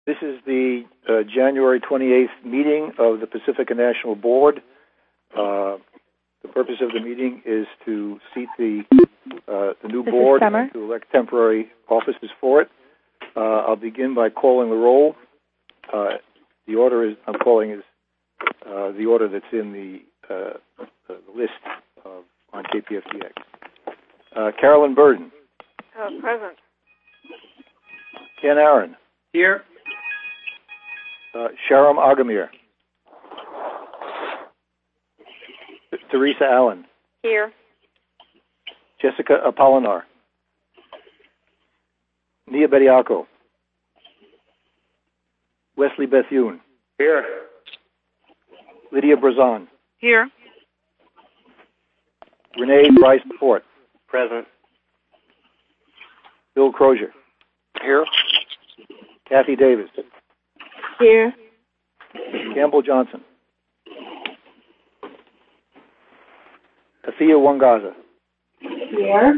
This is the January 28th meeting of the Pacifica National Board. The purpose of the meeting is to seat the new board and to elect temporary offices for it. I'll begin by calling the roll. The order I'm calling is the order that's in the list on KPFDX. Carolyn Burden. Present. Ken Aaron. Here. Sharam Agamir. Teresa Allen. Here. Jessica Apollinar. Nia Bediako. Wesley Bethune. Here. Lydia Brazan. Here. Renee Bryce Fort. Present. Bill Crozier. Here. Kathy Davis. Here. Campbell Johnson. Athea Wangaza. Here.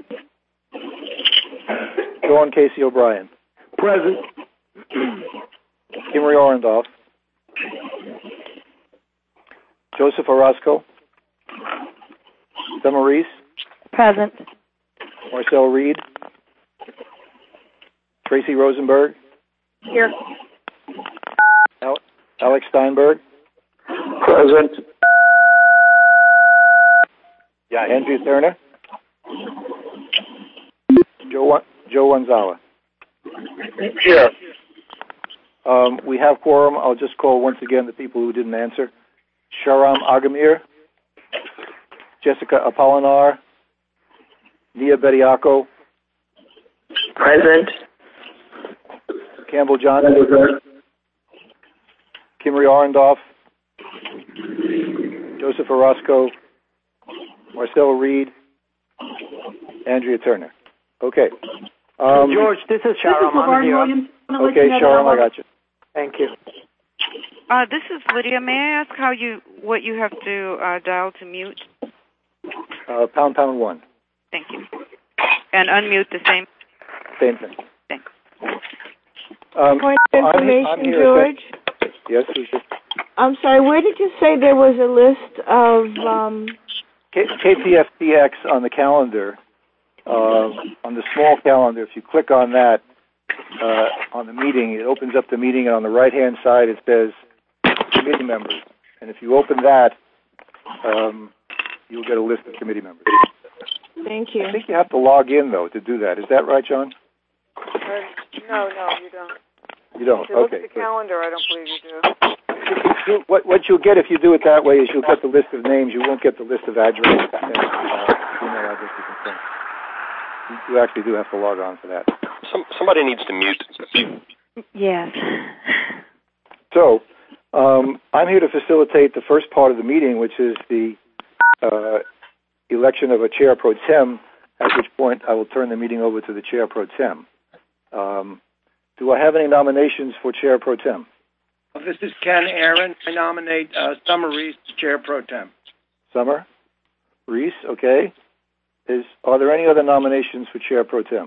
Dawn Casey O'Brien. Present. Kimry Orendorf. Joseph Orozco. Summer Reese. Present. Marcel Reed. Tracy Rosenberg. Here. Alex Steinberg. Present. Andrew Turner. Joe Wanzala. Here. We have quorum. I'll just call once again the people who didn't answer. Sharam Agamir. Jessica Apollinar. Nia Bediako. Present. Campbell Johnson. Kimry Orendorf. Joseph Orozco. Marcel Reed. Andrea Turner. Okay. George, this is Sharam. I'm here. Okay, Sharam, I got you. Thank you. This is Lydia. May I ask what you have to dial to mute? #1. Thank you. And unmute the same? Same thing. Thanks. Point of information, George. Yes, who's this? I'm sorry, where did you say there was a list of... KPFDX on the calendar, on the small calendar, if you click on that, on the meeting, it opens up the meeting, and on the right-hand side it says committee members. And if you open that, you'll get a list of committee members. Thank you. I think you have to log in, though, to do that. Is that right, John? No, you don't. You don't? If you look Okay. at the calendar, I don't believe you do. What you'll get if you do it that way is you'll get the list of names. You won't get the list of addresses and email addresses and things. You actually do have to log on for that. Somebody needs to mute. Yes. So, I'm here to facilitate the first part of the meeting, which is the election of a chair pro tem, at which point I will turn the meeting over to the chair pro tem. Do I have any nominations for chair pro tem? This is Ken Aaron. I nominate Summer Reese as chair pro tem. Summer? Reese, okay. Are there any other nominations for chair pro tem?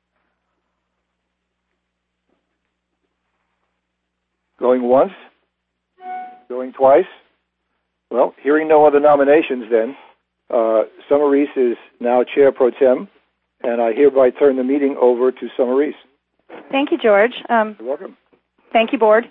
Going once? Going twice? Well, hearing no other nominations then, Summer Reese is now chair pro tem, and I hereby turn the meeting over to Summer Reese. Thank you, George. You're welcome. Thank you, Board.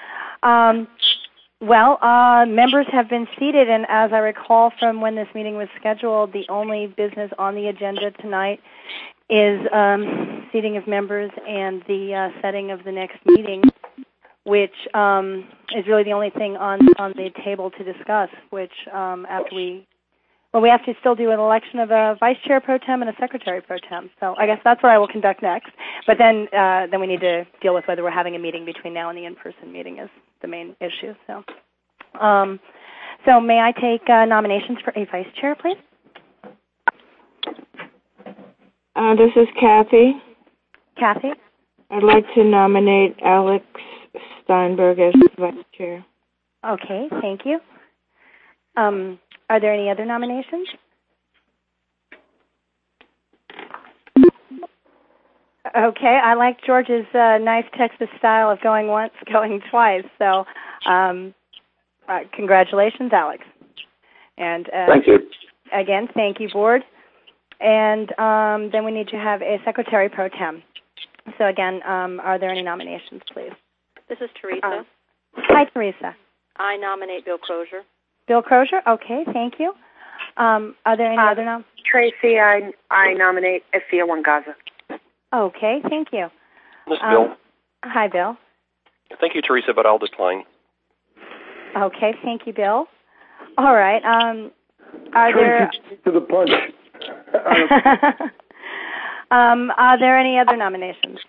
Members have been seated, and as I recall from when this meeting was scheduled, the only business on the agenda tonight is seating of members and the setting of the next meeting, which is really the only thing on the table to discuss, which we have to still do an election of a vice chair pro tem and a secretary pro tem. So I guess that's what I will conduct next. But then we need to deal with whether we're having a meeting between now and the in-person meeting is the main issue. So may I take nominations for a vice chair, please? This is Kathy. Kathy? I'd like to nominate Alex Steinberg as vice chair. Okay, thank you. Are there any other nominations? Okay, I like George's nice Texas style of going once, going twice. So, congratulations, Alex. And thank you. Again, thank you, board. And then we need to have a secretary pro tem. So again, are there any nominations, please? This is Teresa. Hi, Teresa. I nominate Bill Crozier. Bill Crozier? Okay, thank you. Are there any other nominations? Tracy, I nominate Afia Wangaza. Okay, thank you. This is Bill. Hi, Bill. Thank you, Teresa, but I'll decline. Okay, thank you, Bill. All right. Are there to the punch? Are there any other nominations?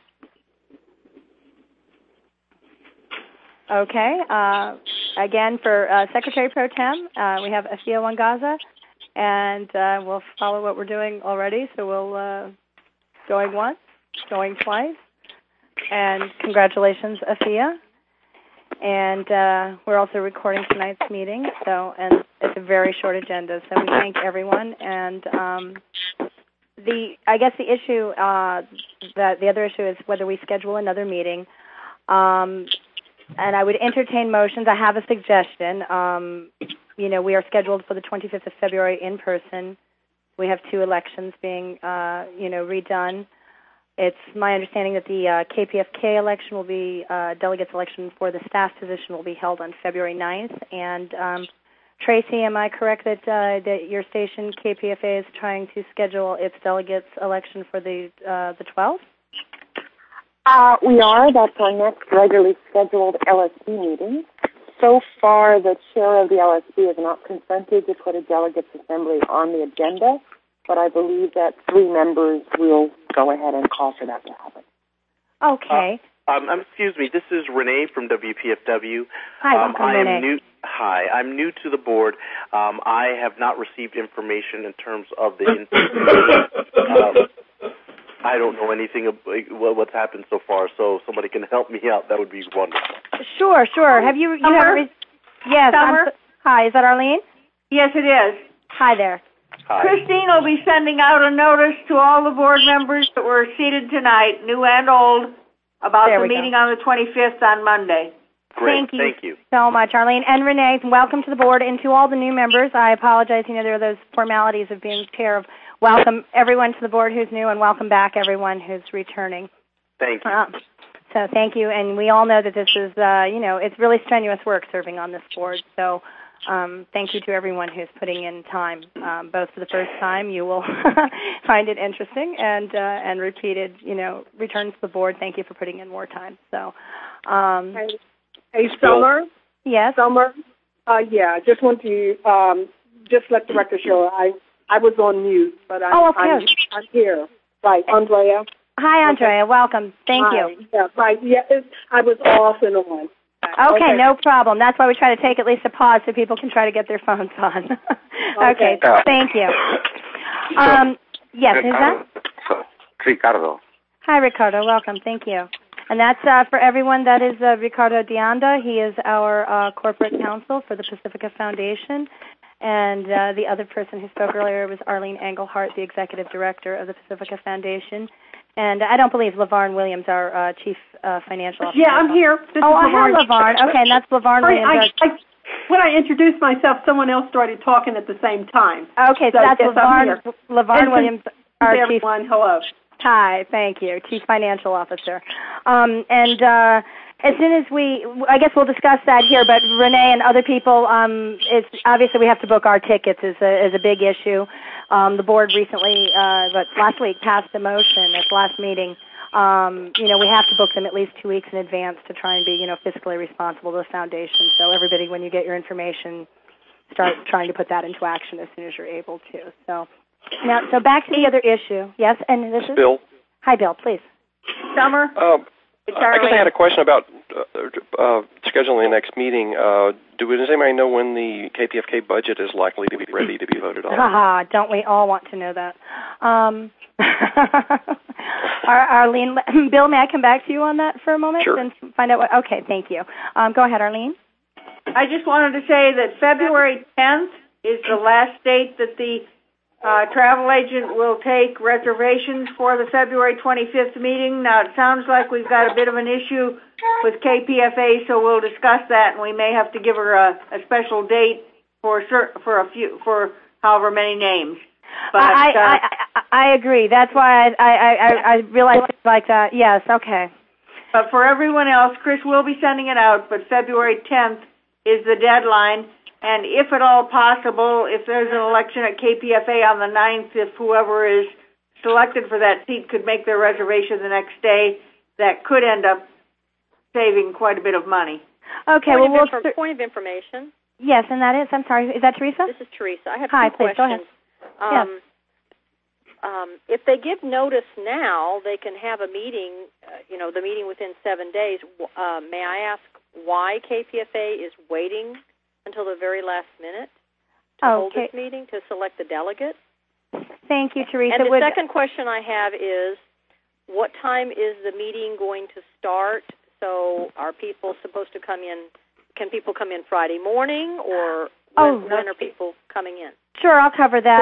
Okay. Again, for Secretary Pro Tem, we have Afia Wangaza, and we'll follow what we're doing already. So we'll going once, going twice, and congratulations, Afia. And we're also recording tonight's meeting, and it's a very short agenda. So we thank everyone. And the issue, the other issue is whether we schedule another meeting. And I would entertain motions. I have a suggestion. We are scheduled for the 25th of February in person. We have 2 elections being, redone. It's my understanding that the KPFK election will be, delegates election for the staff position will be held on February 9th. And Tracy, am I correct that your station, KPFA, is trying to schedule its delegates election for the 12th? We are. That's our next regularly scheduled LSB meeting. So far, the chair of the LSB has not consented to put a delegates assembly on the agenda, but I believe that 3 members will go ahead and call for that to happen. Okay. Excuse me, this is Renee from WPFW. Hi, welcome, Renee. I'm new to the board. I have not received information in terms of the I don't know anything about what's happened so far, so if somebody can help me out, that would be wonderful. Sure. Have you yes. Summer? Hi, is that Arlene? Yes, it is. Hi there. Hi. Christine will be sending out a notice to all the board members that were seated tonight, new and old, about the meeting on the 25th on Monday. Great. Thank you so much, Arlene. And Renee, welcome to the board. And to all the new members, I apologize. There are those formalities of being chair of welcome everyone to the board who's new, and welcome back everyone who's returning. Thank you. So thank you. And we all know that this is, it's really strenuous work serving on this board. So thank you to everyone who's putting in time. Both for the first time, you will find it interesting, and repeated, returns to the board. Thank you for putting in more time. So, Hey, Summer. Yes. Summer. I just want to just let the record show I was on mute, but I'm here. Right, Andrea. Hi, Andrea. Welcome. Thank you. Yeah, right. Yeah, I was off and on. Okay, no problem. That's why we try to take at least a pause so people can try to get their phones on. Okay, thank you. Yes, who's that? Ricardo. Hi, Ricardo. Welcome. Thank you. And that's for everyone. That is Ricardo Dianda. He is our corporate counsel for the Pacifica Foundation. And the other person who spoke earlier was Arlene Engelhardt, the executive director of the Pacifica Foundation. And I don't believe LaVarn Williams, our chief financial officer. Yeah, I'm here. Hi, LaVarn. Okay, and that's LaVarn Williams. When I introduced myself, someone else started talking at the same time. Okay, so that's LaVarn Williams, our chief. Hello. Hi, thank you, chief financial officer. As soon as I guess we'll discuss that here, but Renee and other people, it's obviously we have to book our tickets is a big issue. The board recently, last week, passed a motion at the last meeting. We have to book them at least 2 weeks in advance to try and be, fiscally responsible to the foundation. So everybody, when you get your information, start trying to put that into action as soon as you're able to. So back to the other issue. Yes, and this is Bill. Hi, Bill. Please. Summer. I guess I had a question about scheduling the next meeting. Does anybody know when the KPFK budget is likely to be ready to be voted on? Don't we all want to know that? Arlene, Bill, may I come back to you on that for a moment? Sure. And find out okay, thank you. Go ahead, Arlene. I just wanted to say that February 10th is the last date that the travel agent will take reservations for the February 25th meeting. Now, it sounds like we've got a bit of an issue with KPFA, so we'll discuss that, and we may have to give her a special date for however many names. But I agree. That's why I realized it's like that. Yes, okay. But for everyone else, Chris will be sending it out, but February 10th is the deadline. And if at all possible, if there's an election at KPFA on the 9th, if whoever is selected for that seat could make their reservation the next day, that could end up saving quite a bit of money. Okay. Point of information. Yes, and that is, I'm sorry, is that Teresa? This is Teresa. I have two questions. Go ahead. Yes. If they give notice now, they can have a meeting, the meeting within 7 days. May I ask why KPFA is waiting until the very last minute to hold this meeting to select the delegate? Thank you, Teresa. And the second question I have is, what time is the meeting going to start? So are people supposed to come in? Can people come in Friday morning, or when are people coming in? Sure, I'll cover that.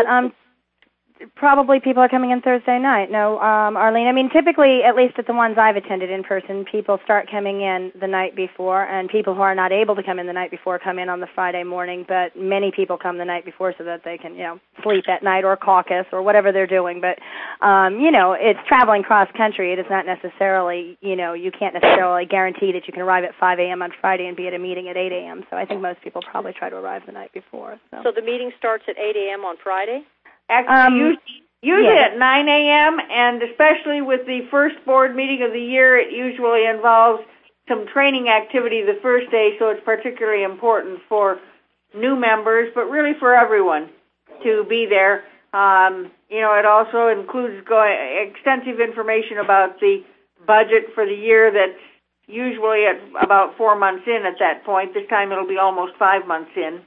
Probably people are coming in Thursday night. No, Arlene, I mean, typically, at least at the ones I've attended in person, people start coming in the night before, and people who are not able to come in the night before come in on the Friday morning, but many people come the night before so that they can, sleep at night or caucus or whatever they're doing. But, it's traveling cross-country. It is not necessarily, you can't necessarily guarantee that you can arrive at 5 a.m. on Friday and be at a meeting at 8 a.m., so I think most people probably try to arrive the night before. So the meeting starts at 8 a.m. on Friday? Actually, usually at 9 a.m., and especially with the first board meeting of the year, it usually involves some training activity the first day, so it's particularly important for new members, but really for everyone to be there. It also includes extensive information about the budget for the year that's usually at about 4 months in at that point. This time it'll be almost 5 months in.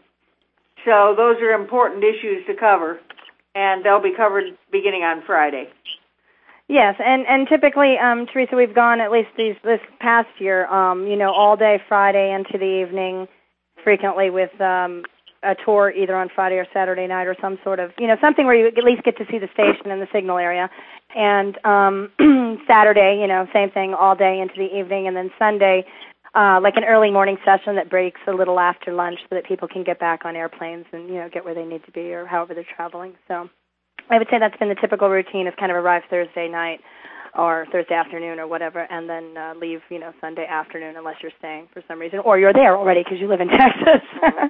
So those are important issues to cover, and they'll be covered beginning on Friday. Yes, and typically, Teresa, we've gone at least this past year, all day Friday into the evening, frequently with a tour either on Friday or Saturday night or some sort of, something where you at least get to see the station and the signal area. And Saturday, same thing, all day into the evening, and then Sunday, like an early morning session that breaks a little after lunch so that people can get back on airplanes and, get where they need to be or however they're traveling. So I would say that's been the typical routine, is kind of arrive Thursday night or Thursday afternoon or whatever, and then leave, Sunday afternoon unless you're staying for some reason, or you're there already because you live in Texas.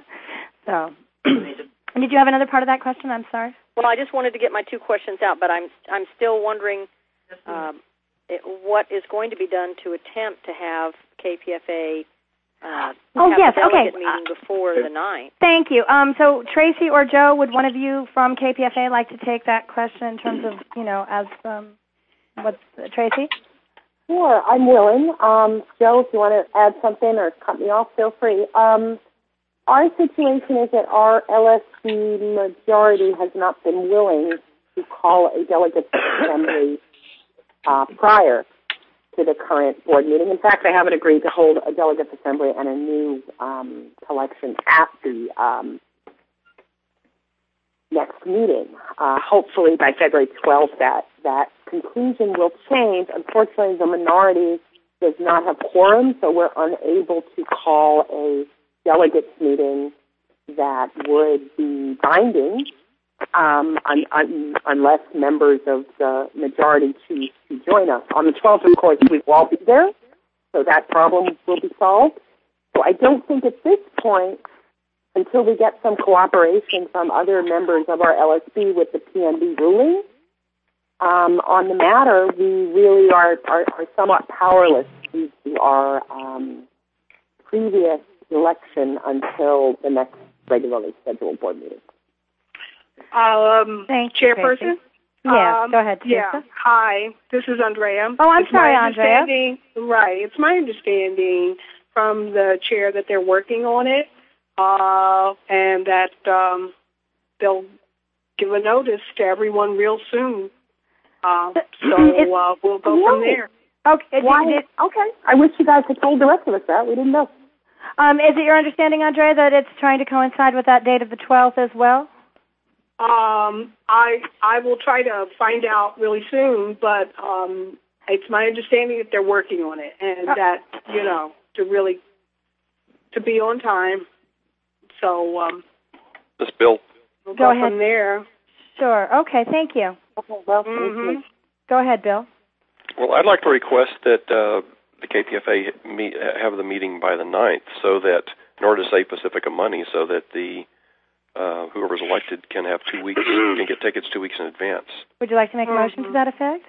So, did you have another part of that question? I'm sorry. Well, I just wanted to get my two questions out, but I'm still wondering what is going to be done to attempt to have KPFA have a delegate meeting before the 9th. Thank you. So Tracy or Joe, would one of you from KPFA like to take that question in terms of, Tracy? Sure, I'm willing. Joe, if you want to add something or cut me off, feel free. Our situation is that our LSC majority has not been willing to call a delegate assembly prior to the current board meeting. In fact, they haven't agreed to hold a delegate assembly and a new collection at the next meeting. Hopefully by February 12th that conclusion will change. Unfortunately, the minority does not have quorum, so we're unable to call a delegates meeting that would be binding unless members of the majority choose to join us. On the 12th, of course, we will all be there, so that problem will be solved. So I don't think at this point, until we get some cooperation from other members of our LSB with the PNB ruling on the matter, we really are somewhat powerless due to our previous election until the next regularly scheduled board meeting. Chairperson? Yeah, go ahead, Teresa. Yeah, hi, this is Andrea. Oh, I'm sorry, Andrea. Right, it's my understanding from the chair that they're working on it, and that they'll give a notice to everyone real soon. We'll go from there. Okay. Okay. I wish you guys had told the rest of us that. We didn't know. Is it your understanding, Andrea, that it's trying to coincide with that date of the 12th as well? I will try to find out really soon, but it's my understanding that they're working on it, and that to be on time. So this Bill. We'll go ahead from there. Sure. Okay. Thank you. Okay. Well, thank you. Go ahead, Bill. Well, I'd like to request that the KPFA have the meeting by the 9th, so that in order to save Pacifica money, so that the whoever's elected can have 2 weeks, can get tickets 2 weeks in advance. Would you like to make a motion to that effect?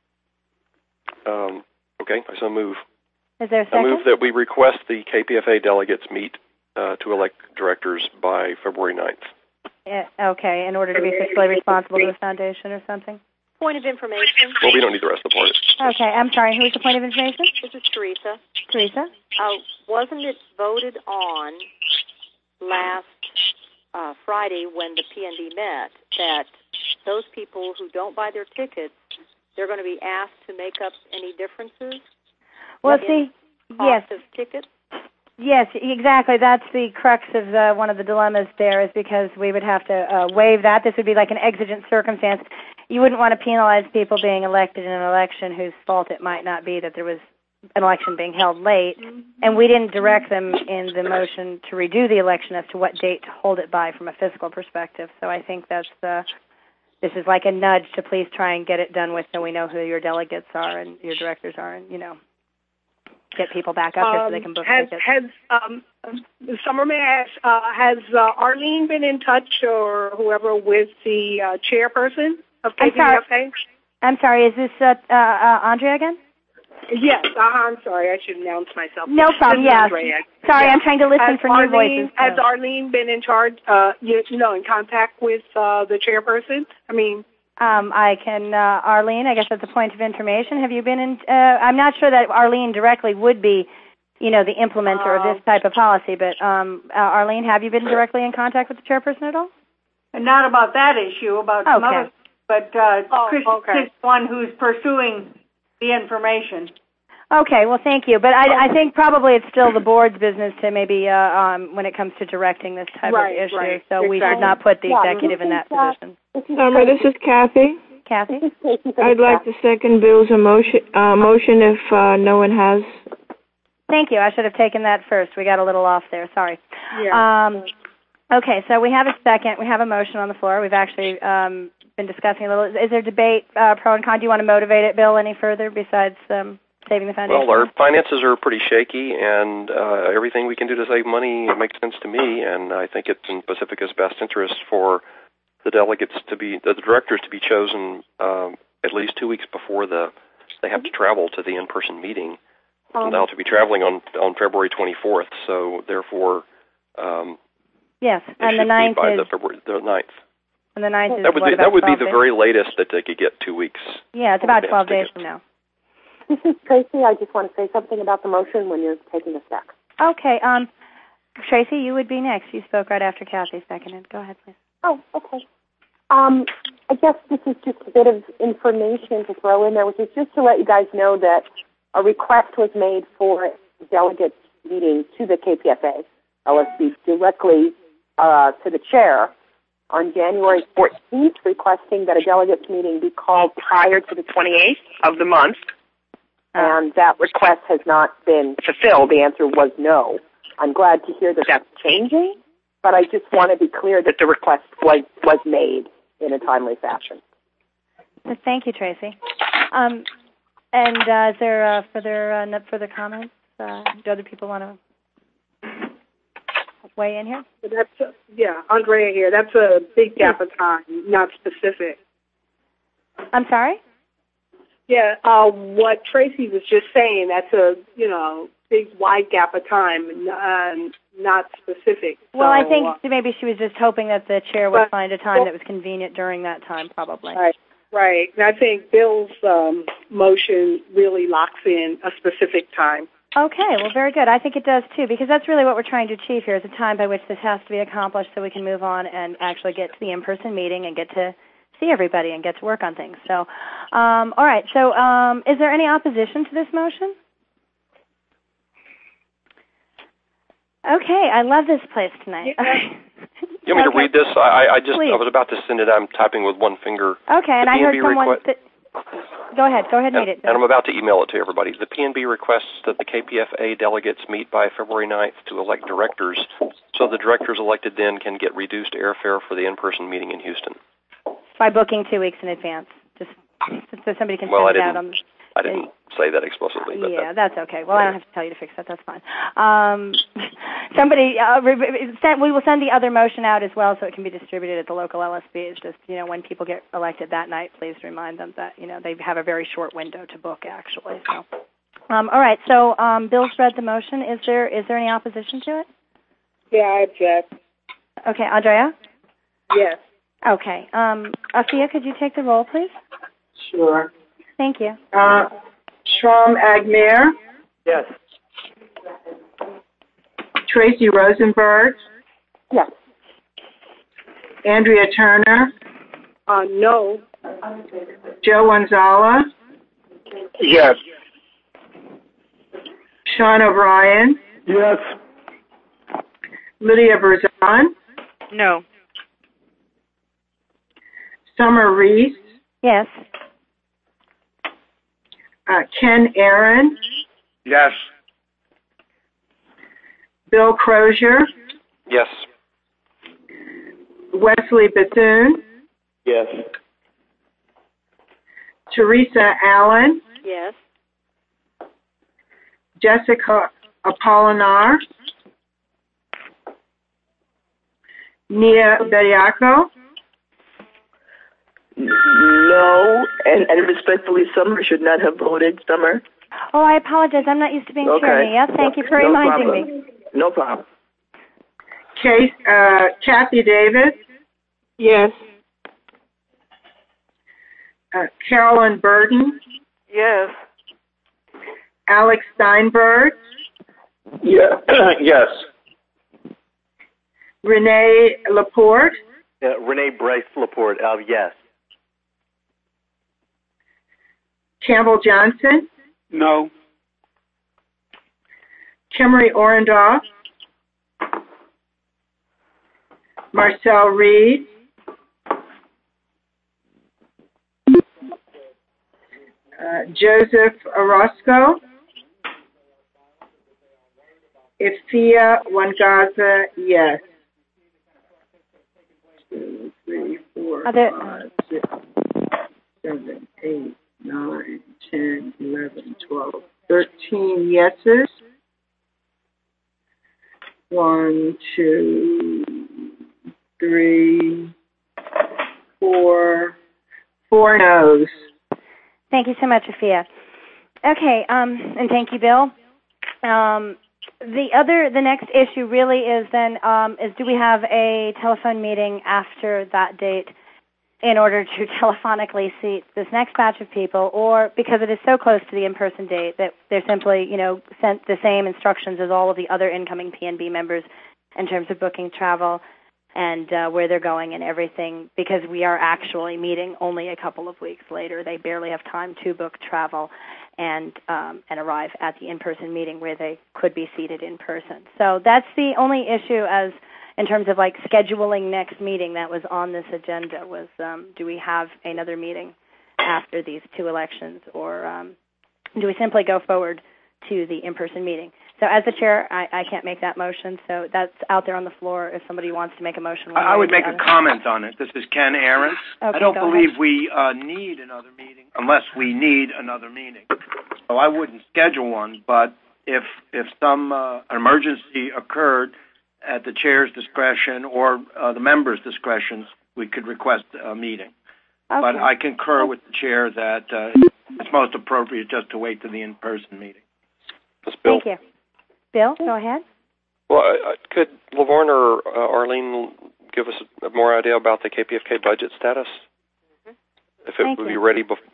Okay, I so move. Is there a second? I move that we request the KPFA delegates meet to elect directors by February 9th. Okay, in order to be fiscally responsible to the foundation or something? Point of information. Well, we don't need the rest of the part. Okay, I'm sorry. Who's the point of information? This is Teresa. Teresa? Wasn't it voted on last Friday when the PND met that those people who don't buy their tickets, they're going to be asked to make up any differences? Well, see, cost of tickets? Yes, exactly. That's the crux of one of the dilemmas there, is because we would have to waive that. This would be like an exigent circumstance. You wouldn't want to penalize people being elected in an election whose fault it might not be that there was an election being held late, and we didn't direct them in the motion to redo the election as to what date to hold it by from a fiscal perspective. So I think this is like a nudge to please try and get it done with, so we know who your delegates are and your directors are, and get people back up here so they can book tickets. Summer, may I ask, has Arlene been in touch, or whoever, with the chairperson of KPFA? I'm sorry, is this Andrea again? Yes, I'm sorry, I should announce myself. No problem, yes. Sorry, I'm trying to listen for new voices. Has Arlene been in charge, in contact with the chairperson? I can, Arlene, I guess that's a point of information. Have you been in, I'm not sure that Arlene directly would be, the implementer of this type of policy, but Arlene, have you been directly in contact with the chairperson at all? Not about that issue, about some other, but Chris is the one who's pursuing the information. Okay, well, thank you. But I think probably it's still the board's business to maybe, when it comes to directing this type of issue. Right, so exactly. We should not put the executive in that position. Summer, this is Kathy. Kathy? I'd like to second Bill's motion if no one has. Thank you. I should have taken that first. We got a little off there. Sorry. Yeah. Okay, so we have a second. We have a motion on the floor. We've actually been discussing a little. Is there debate, pro and con? Do you want to motivate it, Bill, any further besides saving the foundation? Well, our finances are pretty shaky, and everything we can do to save money makes sense to me, and I think it's in Pacifica's best interest for the delegates the directors to be chosen at least 2 weeks before they have to travel to the in-person meeting. They'll to be traveling on February 24th, so therefore, yes, and the 9th by is the 9th. And the 9th is that would be the very latest that they could get 2 weeks. Yeah, it's about 12 days from now. This is Tracy. I just want to say something about the motion when you're taking a sec. Okay. Tracy, you would be next. You spoke right after Kathy seconded. Go ahead, please. Oh, okay. I guess this is just a bit of information to throw in there, which is just to let you guys know that a request was made for a delegate meeting to the KPFA LSB directly to the chair on January 14th, requesting that a delegates meeting be called prior to the 28th of the month. And that request has not been fulfilled. The answer was no. I'm glad to hear that that's changing, but I just want to be clear that the request was made in a timely fashion. Thank you, Tracy. And is there further comments? Do other people want to weigh in here? That's Andrea here. That's a big gap of time, not specific. I'm sorry? Yeah, what Tracy was just saying, that's a, big wide gap of time, not specific. Well, I think maybe she was just hoping that the chair would find a time that was convenient during that time, probably. Right. And I think Bill's motion really locks in a specific time. Okay, well, very good. I think it does, too, because that's really what we're trying to achieve here, is a time by which this has to be accomplished so we can move on and actually get to the in-person meeting and get to see everybody and get to work on things. So, all right. So, is there any opposition to this motion? Okay, I love this place tonight. You want me to read this? I was about to send it. I'm typing with one finger. Okay, and I heard someone... Go ahead and read it. And I'm about to email it to everybody. The PNB requests that the KPFA delegates meet by February 9th to elect directors, so the directors elected then can get reduced airfare for the in-person meeting in Houston. By booking 2 weeks in advance, just so somebody can send it out on... I didn't say that explicitly. But yeah, that's okay. Well, I don't have to tell you to fix that. That's fine. We will send the other motion out as well, so it can be distributed at the local LSBs. Just when people get elected that night, please remind them that they have a very short window to book. Actually, so all right. So Bill's read the motion. Is there any opposition to it? Yeah, I object. Okay, Andrea. Yes. Okay. Afia, could you take the roll, please? Sure. Thank you. Shram Agmer? Yes. Tracy Rosenberg? Yes. Andrea Turner? No. Joe Gonzalez? Yes. Sean O'Brien? Yes. Lydia Berzon? No. Summer Reese? Yes. Ken Aaron? Yes. Bill Crozier? Yes. Wesley Bethune? Yes. Teresa Allen? Yes. Jessica Apolinar? Nia Bediaco? No, and respectfully, Summer should not have voted. Summer. Oh, I apologize. I'm not used to being chair. Yes, thank you for reminding me. No problem. Kathy Davis? Yes. Carolyn Burton? Yes. Alex Steinberg? Yeah. Yes. Renee Laporte? Renee Bryce Laporte. Yes. Campbell Johnson? No. Kimmery Orendoff? Marcel Reed? Joseph Orozco? Ifia Wangaza, yes. 2, 3, 4, 5, 6, 7, 8, 9, 10, 11, 12, 13 yeses. 1, 2, 3, 4 noes. Thank you so much, Afia. Okay, and thank you, Bill. The next issue really is then is do we have a telephone meeting after that date in order to telephonically seat this next batch of people, or because it is so close to the in-person date that they're simply, sent the same instructions as all of the other incoming PNB members in terms of booking travel and where they're going and everything, because we are actually meeting only a couple of weeks later. They barely have time to book travel and arrive at the in-person meeting where they could be seated in person. So that's the only issue as in terms of scheduling next meeting that was on this agenda was do we have another meeting after these two elections, or do we simply go forward to the in-person meeting? So as the chair, I can't make that motion, so that's out there on the floor if somebody wants to make a motion. I would make a comment on it. This is Ken Aaron. Okay, I don't believe we need another meeting unless we need another meeting. So I wouldn't schedule one, but if some emergency occurred at the chair's discretion or the members' discretion, we could request a meeting. Okay. But I concur with the chair that it's most appropriate just to wait to the in-person meeting. Bill. Thank you. Bill, go ahead. Well, could Lavorne or Arlene give us more idea about the KPFK budget status? Mm-hmm. If it would be ready, by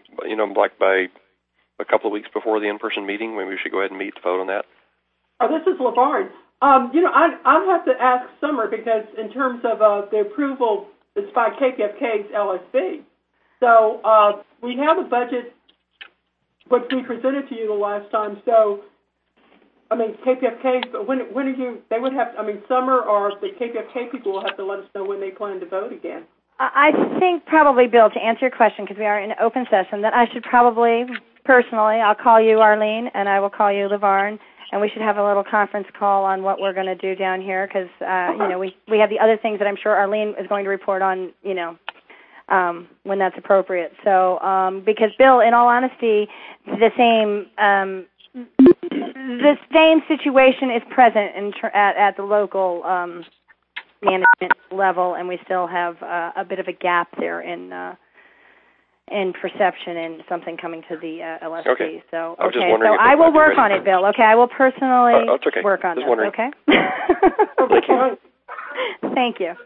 a couple of weeks before the in-person meeting, maybe we should go ahead and meet to vote on that. This is Lavorne. I'd have to ask Summer because in terms of the approval, it's by KPFK's LSB. So we have a budget, which we presented to you the last time. So KPFK, but when are you, they would have, Summer or the KPFK people will have to let us know when they plan to vote again. I think probably, Bill, to answer your question, because we are in open session, that I should probably, personally, I'll call you, Arlene, and I will call you, LeVarn, and we should have a little conference call on what we're going to do down here, because, we have the other things that I'm sure Arlene is going to report on, when that's appropriate. So, because, Bill, in all honesty, the same situation is present at the local management level, and we still have a bit of a gap there in perception and something coming to the LSP. Okay. So, I was just wondering if I will work on it, Bill. Okay, I will personally work on this. Okay. Thank you.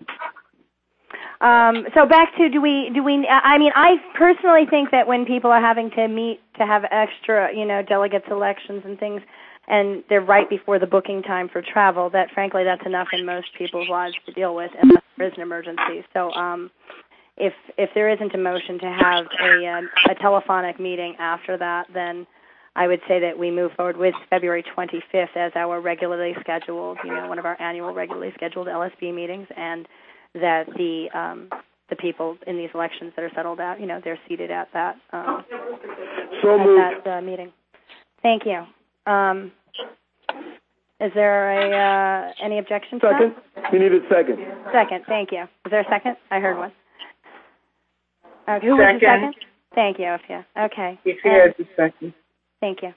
So back to I personally think that when people are having to meet to have extra, delegates elections and things, and they're right before the booking time for travel, that frankly that's enough in most people's lives to deal with unless there is an emergency. So if there isn't a motion to have a telephonic meeting after that, then I would say that we move forward with February 25th as our regularly scheduled, one of our annual regularly scheduled LSB meetings, and that the people in these elections that are settled out, they're seated at that meeting. Thank you. Is there any objection to second? That? We need a second. Second, thank you. Is there a second? I heard one. Okay, who was the second? Thank you, Ophia. Okay. If you had the second. Thank you.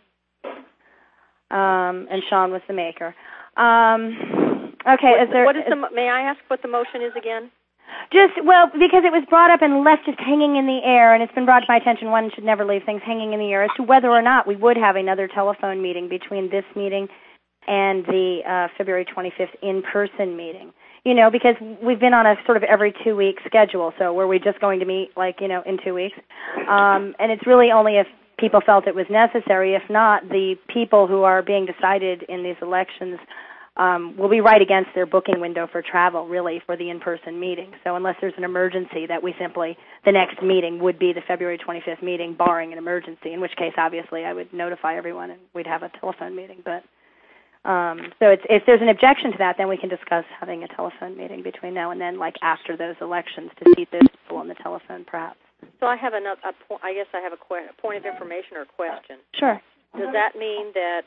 And Sean was the maker. Okay, may I ask what the motion is again? Because it was brought up and left just hanging in the air, and it's been brought to my attention, one should never leave things hanging in the air, as to whether or not we would have another telephone meeting between this meeting and the February 25th in-person meeting. Because we've been on a sort of every 2-week schedule, so were we just going to meet, in 2 weeks? And it's really only if people felt it was necessary. If not, the people who are being decided in these elections will be right against their booking window for travel, really, for the in-person meeting. So unless there's an emergency, that the next meeting would be the February 25th meeting, barring an emergency, in which case, obviously, I would notify everyone and we'd have a telephone meeting. But so if there's an objection to that, then we can discuss having a telephone meeting between now and then, after those elections, to seat those people on the telephone, perhaps. So I have I guess I have a point of information or question. Sure. Does that mean that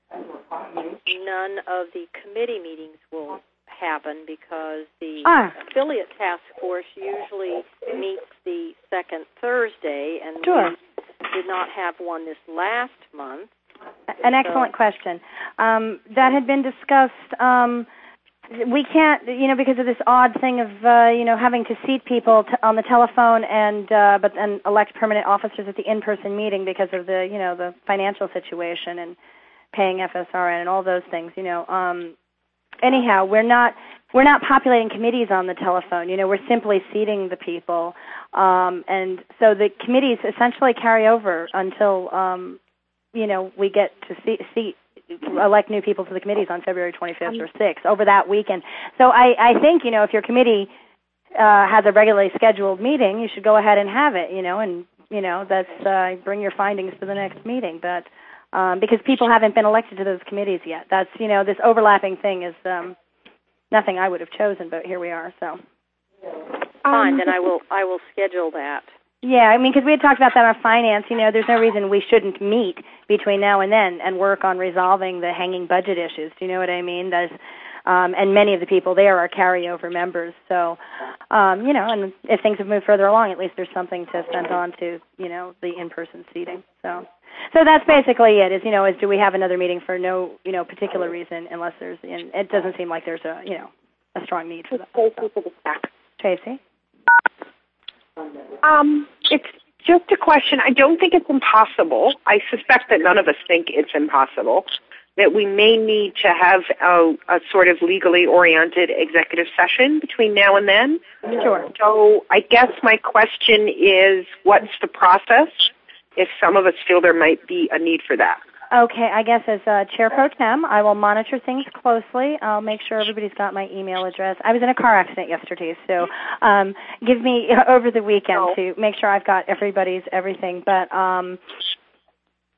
none of the committee meetings will happen because the affiliate task force usually meets the second Thursday, and we did not have one this last month? An excellent question. That had been discussed. We can't, because of this odd thing of, having to seat people on the telephone and elect permanent officers at the in-person meeting because of the, the financial situation and paying FSRN and all those things, Anyhow, we're not populating committees on the telephone. We're simply seating the people, and so the committees essentially carry over until we get to elect new people to the committees on February 25th or 6th over that weekend. So I think if your committee has a regularly scheduled meeting, you should go ahead and have it. That's bring your findings to the next meeting, but. Because people haven't been elected to those committees yet. That's, this overlapping thing is nothing I would have chosen, but here we are, so. Fine, then I will schedule that. Yeah, because we had talked about that on finance. There's no reason we shouldn't meet between now and then and work on resolving the hanging budget issues. Do you know what I mean? And many of the people there are carryover members. So, and if things have moved further along, at least there's something to send on to, the in-person seating, so. So that's basically it. Is do we have another meeting for no particular reason, unless there's it doesn't seem like there's a strong need for that. Tracy. It's just a question. I don't think it's impossible. I suspect that none of us think it's impossible. That we may need to have a sort of legally oriented executive session between now and then. Sure. So I guess my question is, what's the process? If some of us feel there might be a need for that. Okay, I guess as Chair Pro Tem, I will monitor things closely. I'll make sure everybody's got my email address. I was in a car accident yesterday, so give me over the weekend to make sure I've got everything. But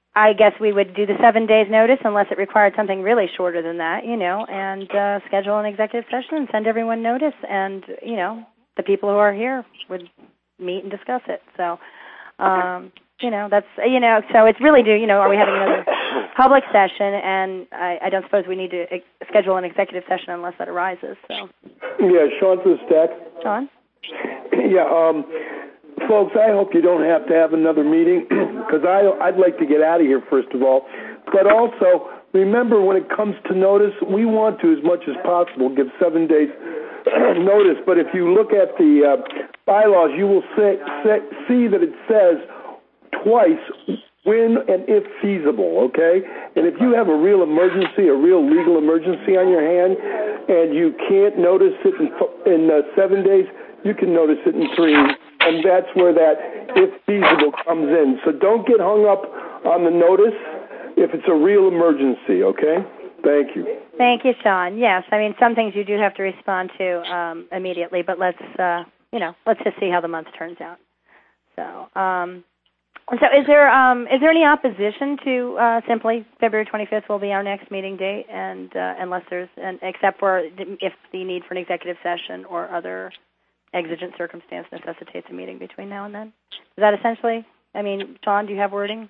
I guess we would do the 7 days notice unless it required something really shorter than that, and schedule an executive session and send everyone notice, and, the people who are here would meet and discuss it. So, that's, so it's really are we having another public session? And I don't suppose we need to schedule an executive session unless that arises. So. Yeah, Sean for the stack. Sean? Yeah, folks, I hope you don't have to have another meeting because I'd like to get out of here, first of all. But also, remember, when it comes to notice, we want to, as much as possible, give 7 days notice. But if you look at the bylaws, you will see that it says twice when and if feasible, okay? And if you have a real emergency, a real legal emergency on your hand, and you can't notice it in 7 days, you can notice it in 3. And that's where that if feasible comes in. So don't get hung up on the notice if it's a real emergency, okay? Thank you. Thank you, Sean. Yes, some things you do have to respond to immediately, but let's just see how the month turns out. So, so is there any opposition to simply February 25th will be our next meeting date, and unless there's except for if the need for an executive session or other exigent circumstance necessitates a meeting between now and then? Is that essentially, Sean, do you have wording?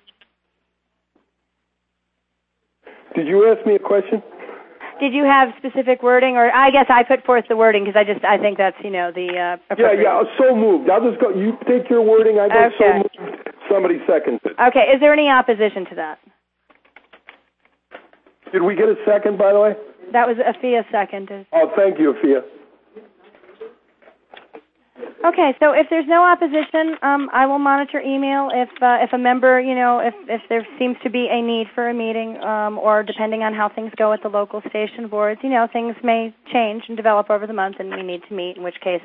Did you ask me a question? Did you have specific wording, or I guess I put forth the wording because I think that's, the appropriate. Yeah, so moved. I'll just go, you take your wording, I go so moved. Somebody seconds it. Okay, is there any opposition to that? Did we get a second, by the way? That was Afia seconded. Oh, thank you, Afia. Okay, so if there's no opposition, I will monitor email if a member, if there seems to be a need for a meeting, or depending on how things go at the local station boards, things may change and develop over the month, and we need to meet. In which case,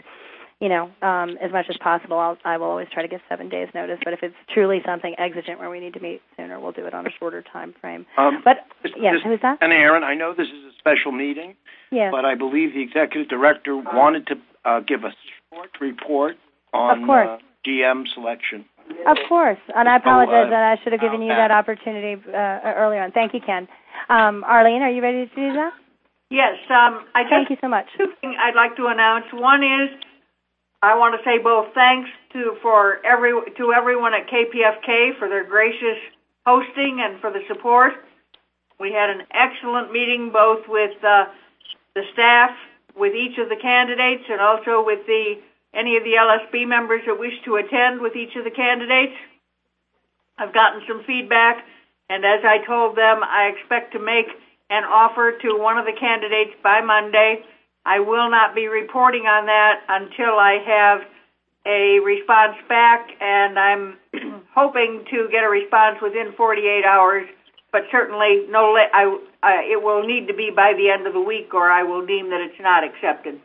as much as possible, I will always try to give 7 days notice. But if it's truly something exigent where we need to meet sooner, we'll do it on a shorter time frame. Who's that? And Aaron, I know this is a special meeting. Yes. But I believe the executive director wanted to give a short report on GM selection. Of course, and I apologize that I should have given you that opportunity earlier on. Thank you, Ken. Arlene, are you ready to do that? Yes. Thank you so much. Two things I'd like to announce. One is I want to say both thanks to everyone at KPFK for their gracious hosting and for the support. We had an excellent meeting both with the staff, with each of the candidates, and also with any of the LSB members that wish to attend with each of the candidates. I've gotten some feedback, and as I told them, I expect to make an offer to one of the candidates by Monday. I will not be reporting on that until I have a response back, and I'm hoping to get a response within 48 hours, but certainly it will need to be by the end of the week, or I will deem that it's not accepted.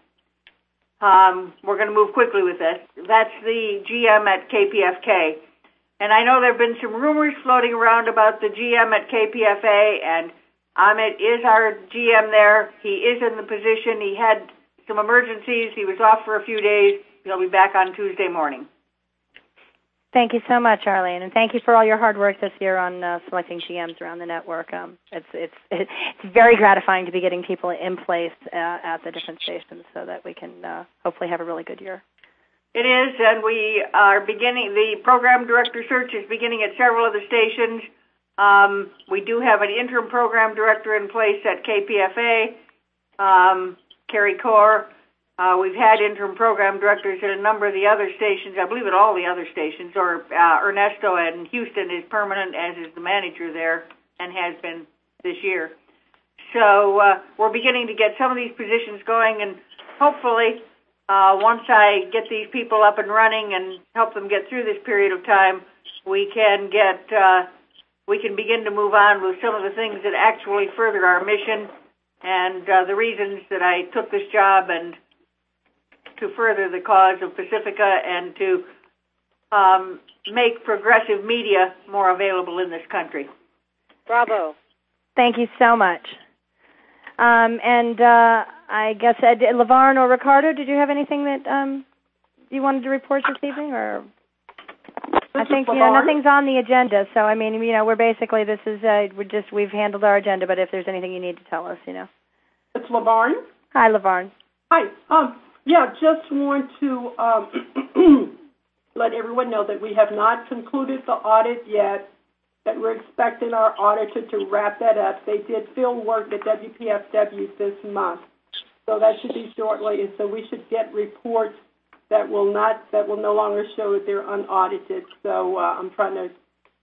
We're going to move quickly with this. That's the GM at KPFK. And I know there have been some rumors floating around about the GM at KPFA, and Amit is our GM there. He is in the position. He had some emergencies. He was off for a few days. He'll be back on Tuesday morning. Thank you so much, Arlene, and thank you for all your hard work this year on selecting GMs around the network. It's very gratifying to be getting people in place at the different stations so that we can hopefully have a really good year. It is, and we are beginning. The program director search is beginning at several of the stations. We do have an interim program director in place at KPFA, Carrie Kaur. We've had interim program directors at a number of the other stations, I believe at all the other stations, or Ernesto in Houston is permanent, as is the manager there, and has been this year. So we're beginning to get some of these positions going, and hopefully once I get these people up and running and help them get through this period of time, we can begin to move on with some of the things that actually further our mission and the reasons that I took this job, and to further the cause of Pacifica and to make progressive media more available in this country. Bravo. Thank you so much. And I guess, LeVarn or Ricardo, did you have anything that you wanted to report this evening? Or I think nothing's on the agenda, so I mean, we're basically we've handled our agenda. But if there's anything you need to tell us, It's LaVarn. Hi, LaVarn. Hi. Just want to let everyone know that we have not concluded the audit yet. That we're expecting our auditor to wrap that up. They did field work at WPFW this month, so that should be shortly. And so we should get reports that will no longer show that they're unaudited. So I'm trying to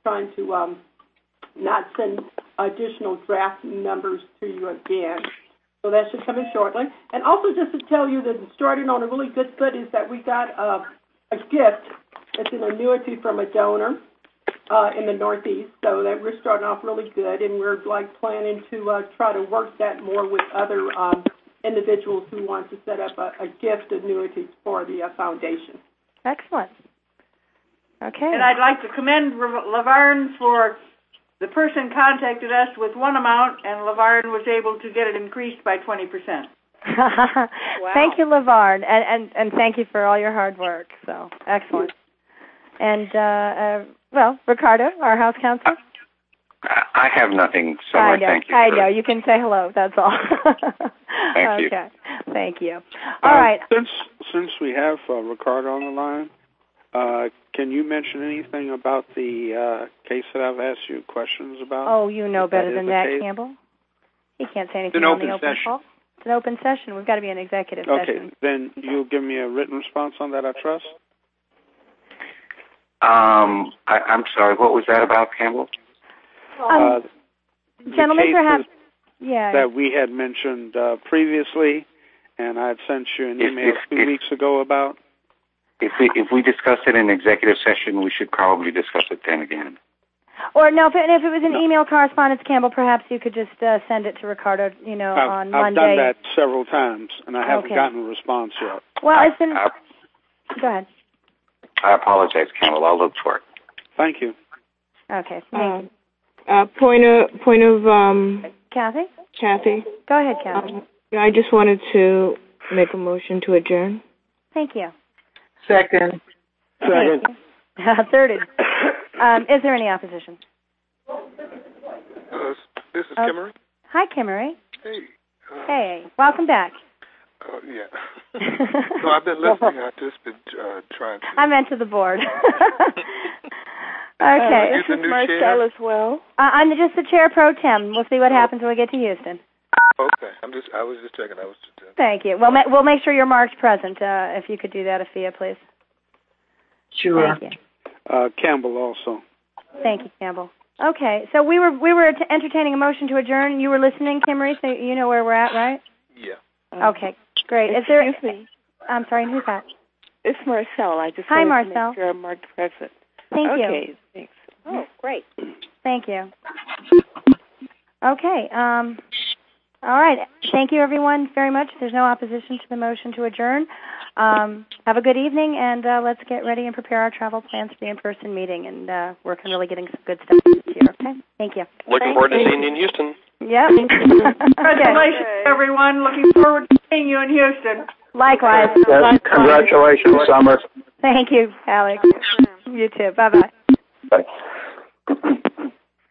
not send additional draft numbers to you again. So that should come in shortly. And also just to tell you that starting on a really good foot is that we got a gift. It's an annuity from a donor in the Northeast. So that we're starting off really good, and we're planning to try to work that more with other individuals who want to set up a gift annuity for the foundation. Excellent. Okay. And I'd like to commend LaVarn for the person contacted us with one amount, and LaVarn was able to get it increased by 20%. Wow. Thank you, LaVarn, and thank you for all your hard work. So excellent. And Ricardo, our house counsel. I have nothing, Summer. Thank you. I know. You can say hello. That's all. Thank you. Okay. Thank you. All right. Since we have Ricardo on the line, can you mention anything about the case that I've asked you questions about? Oh, you know better than that, Campbell. He can't say anything on the open call. It's an open session. We've got to be an executive session. Okay, then you'll give me a written response on that, I trust? I'm sorry, what was that about, Campbell? Gentlemen, perhaps, that we had mentioned previously, and I had sent you an email 2 weeks ago about. If we discuss it in executive session, we should probably discuss it then again. Or no, if it was an email correspondence, Campbell, perhaps you could just send it to Ricardo, on Monday. I've done that several times, and I haven't gotten a response yet. Well, it's been... Go ahead. I apologize, Campbell. I'll look for it. Thank you. Okay. Thank you. Point of Kathy? Kathy. Go ahead, Kathy. I just wanted to make a motion to adjourn. Thank you. Second. Thirded. Is there any opposition? This is Kimmery. Hi, Kimmery. Hey. Hey. Welcome back. Yeah. No, I've been listening. I've just been trying to... I meant to the board. Okay. Is this Marcel as well? I'm just the chair pro tem. We'll see what happens when we get to Houston. Okay. I was just checking. Thank you. We'll make sure you're marked present. If you could do that, Afia, please. Sure. Thank you. Campbell also. Thank you, Campbell. Okay. So we were entertaining a motion to adjourn. You were listening, Kimmery, so you know where we're at, right? Yeah. Okay. Great. Excuse me. I'm sorry. Who's that? It's Marcel. I just Hi, wanted Marcel. to make sure I'm marked present. Thank you. Okay, thanks. Oh, great. Thank you. Okay. All right. Thank you, everyone, very much. There's no opposition to the motion to adjourn. Have a good evening, and let's get ready and prepare our travel plans for the in-person meeting, and work on really getting some good stuff this year. Okay? Thank you. Looking forward to seeing you in Houston. Yep. Congratulations, everyone. Looking forward to seeing you in Houston. Likewise. Congratulations, Summer. Thank you, Alex. You too. Bye-bye. Bye.